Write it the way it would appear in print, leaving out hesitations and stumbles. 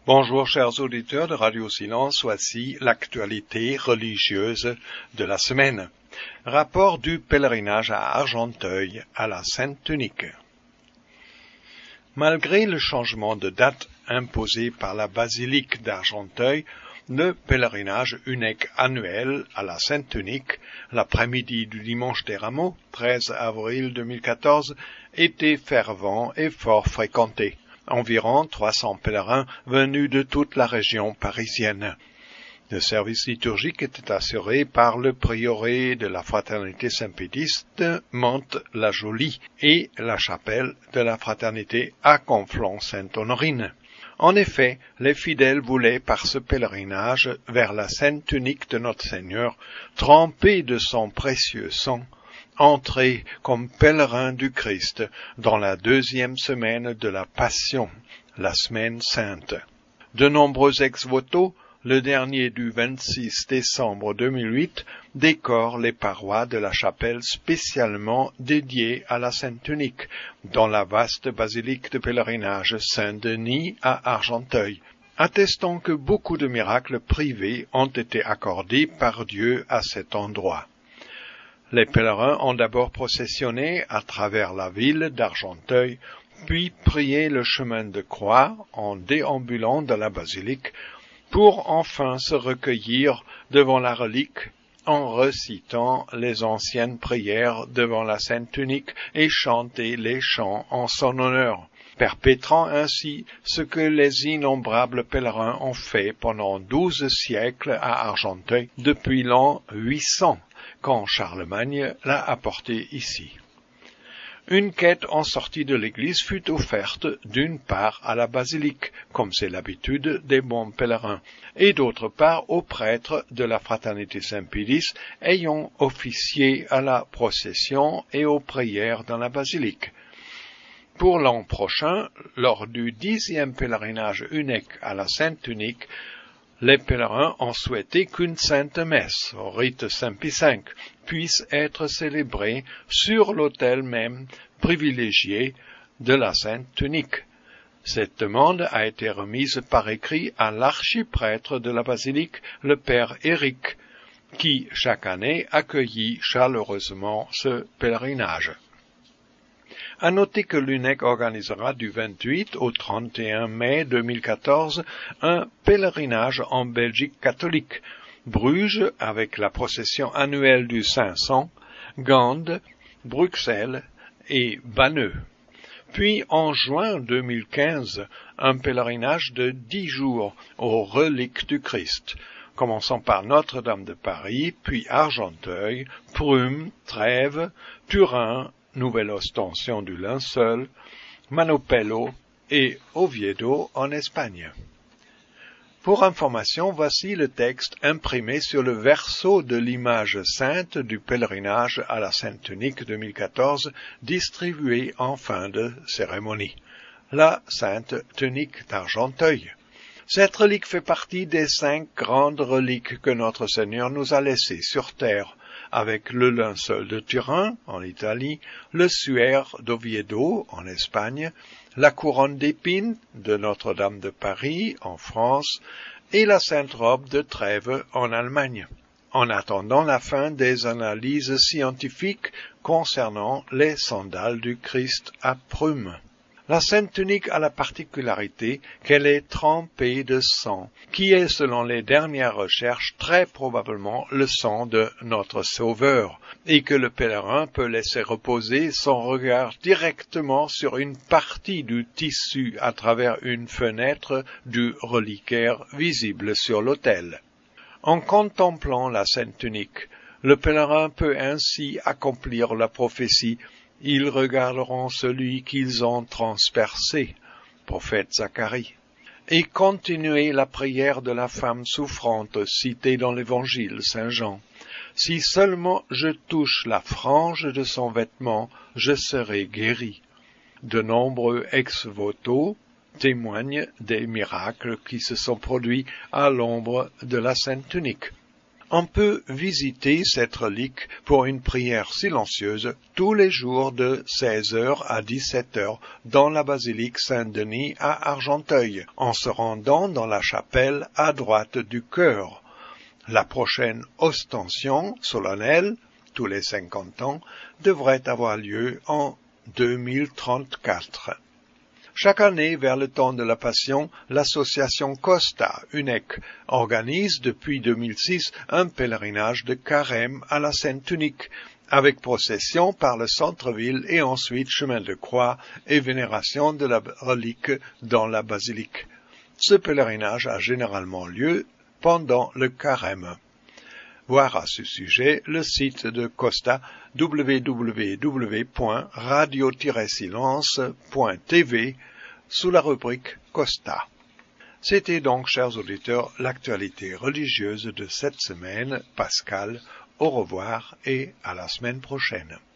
Bonjour chers auditeurs de Radio Silence, voici l'actualité religieuse de la semaine. Rapport du pèlerinage à Argenteuil à la Sainte-Tunique. Malgré le changement de date imposé par la basilique d'Argenteuil, le pèlerinage unique annuel à la Sainte-Tunique, l'après-midi du dimanche des Rameaux, 13 avril 2014, était fervent et fort fréquenté. Environ 300 pèlerins venus de toute la région parisienne. Le service liturgique était assuré par le prieuré de la Fraternité Saint-Pédiste Mantes-la-Jolie et la chapelle de la Fraternité à Conflans-Sainte-Honorine. En effet, les fidèles voulaient par ce pèlerinage vers la Sainte Tunique de notre Seigneur, trempés de son précieux sang, entrer comme pèlerins du Christ dans la deuxième semaine de la Passion, la semaine sainte. De nombreux ex-voto, le dernier du 26 décembre 2008, décorent les parois de la chapelle spécialement dédiée à la Sainte Tunique, dans la vaste basilique de pèlerinage Saint-Denis à Argenteuil, attestant que beaucoup de miracles privés ont été accordés par Dieu à cet endroit. Les pèlerins ont d'abord processionné à travers la ville d'Argenteuil, puis prié le chemin de croix en déambulant dans la basilique, pour enfin se recueillir devant la relique en recitant les anciennes prières devant la Sainte Tunique et chanter les chants en son honneur, perpétrant ainsi ce que les innombrables pèlerins ont fait pendant 12 siècles à Argenteuil depuis l'an 800, quand Charlemagne l'a apporté ici. Une quête en sortie de l'église fut offerte d'une part à la basilique, comme c'est l'habitude des bons pèlerins, et d'autre part aux prêtres de la Fraternité Saint-Pédiste ayant officié à la procession et aux prières dans la basilique. Pour l'an prochain, lors du 10e pèlerinage unique à la Sainte Tunique, les pèlerins ont souhaité qu'une sainte messe, au rite Saint-Pie V, puisse être célébrée sur l'autel même privilégié de la Sainte Tunique. Cette demande a été remise par écrit à l'archiprêtre de la basilique, le père Éric, qui chaque année accueillit chaleureusement ce pèlerinage. À noter que l'UNEC organisera du 28 au 31 mai 2014 un pèlerinage en Belgique catholique, Bruges avec la procession annuelle du Saint-Sang, Gand, Bruxelles et Banneux. Puis en juin 2015, un pèlerinage de 10 jours aux reliques du Christ, commençant par Notre-Dame de Paris, puis Argenteuil, Prüm, Trèves, Turin, Nouvelle Ostension du Linceul, Manopello et Oviedo en Espagne. Pour information, voici le texte imprimé sur le verso de l'image sainte du pèlerinage à la Sainte Tunique 2014, distribué en fin de cérémonie. La Sainte Tunique d'Argenteuil. Cette relique fait partie des 5 grandes reliques que notre Seigneur nous a laissées sur terre, avec le linceul de Turin, en Italie, le suaire d'Oviedo, en Espagne, la couronne d'épines de Notre-Dame de Paris, en France, et la sainte robe de Trèves, en Allemagne, en attendant la fin des analyses scientifiques concernant les sandales du Christ à Prüm. La Sainte Tunique a la particularité qu'elle est trempée de sang, qui est, selon les dernières recherches, très probablement le sang de notre Sauveur, et que le pèlerin peut laisser reposer son regard directement sur une partie du tissu à travers une fenêtre du reliquaire visible sur l'autel. En contemplant la Sainte Tunique, le pèlerin peut ainsi accomplir la prophétie « Ils regarderont celui qu'ils ont transpercé » prophète Zacharie, et continuer la prière de la femme souffrante citée dans l'Évangile Saint Jean. « Si seulement je touche la frange de son vêtement, je serai guéri. » De nombreux ex-voto témoignent des miracles qui se sont produits à l'ombre de la Sainte Tunique. On peut visiter cette relique pour une prière silencieuse tous les jours de 16h à 17h dans la basilique Saint-Denis à Argenteuil, en se rendant dans la chapelle à droite du chœur. La prochaine ostension solennelle, tous les 50 ans, devrait avoir lieu en 2034. Chaque année, vers le temps de la Passion, l'association Costa, UNEC, organise depuis 2006 un pèlerinage de carême à la Sainte-Tunique, avec procession par le centre-ville et ensuite chemin de croix et vénération de la relique dans la basilique. Ce pèlerinage a généralement lieu pendant le carême. Voir à ce sujet le site de Costa www.radio-silence.tv sous la rubrique Costa. C'était donc, chers auditeurs, l'actualité religieuse de cette semaine. Pascal, au revoir et à la semaine prochaine.